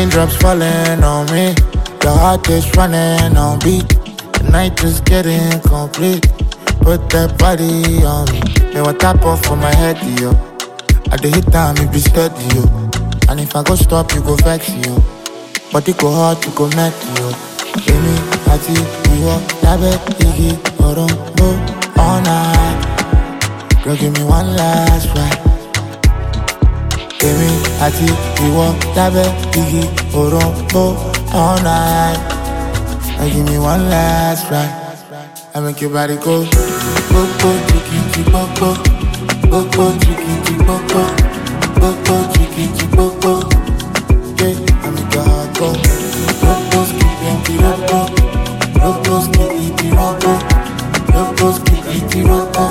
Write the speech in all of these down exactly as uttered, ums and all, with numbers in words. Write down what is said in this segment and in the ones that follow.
Raindrops falling on me, your heart is running on beat. The night is getting complete. Put that body on me. Me want tap off for my head, yo. At the hit time, it be steady, yo. And if I go stop, you go vex, yo. But it go hard, you go mad, yo. Amy, Ati, Iwo, Labe, Iggy, Orombo, all night. Girl, give me one last ride. Amy, Ati, Iwo, Labe, Iggy, Orombo, all night. Now give me one last ride. I make your body go, go, go, chicky, chicky, go, go, go, go, chicky, chicky, go, go, go, go, chicky, chicky, go, go. Yeah, I make your heart go, go, go, skitty, go, go, go, go, skitty, go, go, go, go, skitty, go, go.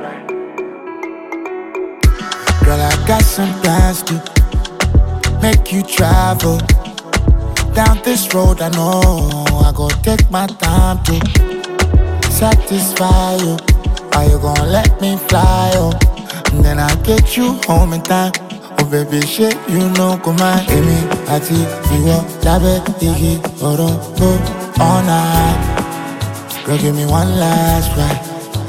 Girl, I got some plans to make you travel down this road. I know I go take my time to satisfy you. Are you gonna let me fly, oh? And then I get you home in time. Oh baby, shit, you know, come on. Amy, Ati, Iwo, Labe, Iggy, Orombo, all night. Girl, give me one last ride.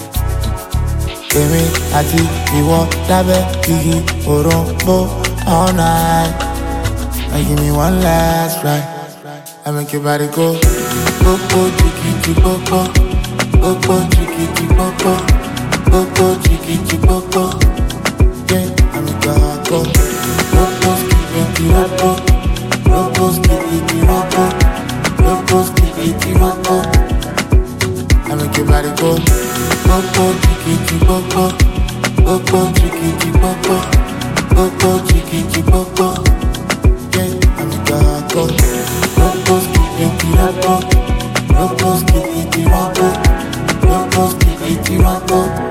Amy, Ati, Iwo, Labe, Iggy, Orombo, all night. Now give me one last ride. I make your body go, go, go, chicky, chicky, go, go. Go go chicky chicky go go, go go chicky chicky go go. Yeah, I'm a god go. Go go skitty go go, go go skitty go go, go go skitty go go. I make your body go, go go chicky chicky go go, go go chicky chicky go go, go go chicky chicky go go. Yeah, I'm a god go. Go go skitty go go, go go skitty go go. Go, go, skitty, go, go.